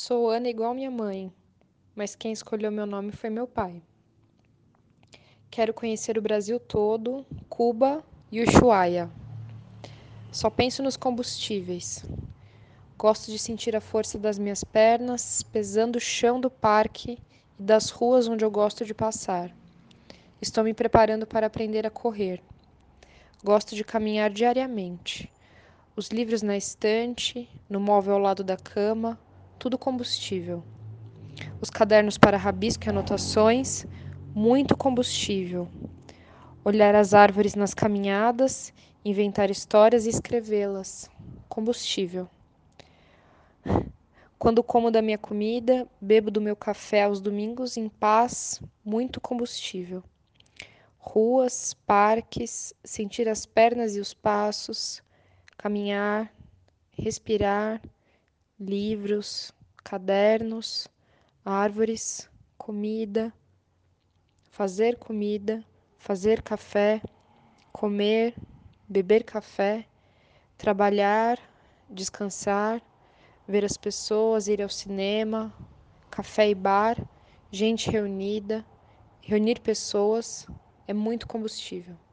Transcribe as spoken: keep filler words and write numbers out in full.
Sou Ana igual minha mãe, mas quem escolheu meu nome foi meu pai. Quero conhecer o Brasil todo, Cuba e Ushuaia. Só penso nos combustíveis. Gosto de sentir a força das minhas pernas pesando o chão do parque e das ruas onde eu gosto de passar. Estou me preparando para aprender a correr. Gosto de caminhar diariamente. Os livros na estante, no móvel ao lado da cama, tudo combustível. Os cadernos para rabisco e anotações, muito combustível. Olhar as árvores nas caminhadas, inventar histórias e escrevê-las, combustível. Quando como da minha comida, bebo do meu café aos domingos em paz, muito combustível. Ruas, parques, sentir as pernas e os passos, caminhar, respirar, livros, cadernos, árvores, comida, fazer comida, fazer café, comer, beber café, trabalhar, descansar, ver as pessoas, ir ao cinema, café e bar, gente reunida, reunir pessoas é muito combustível.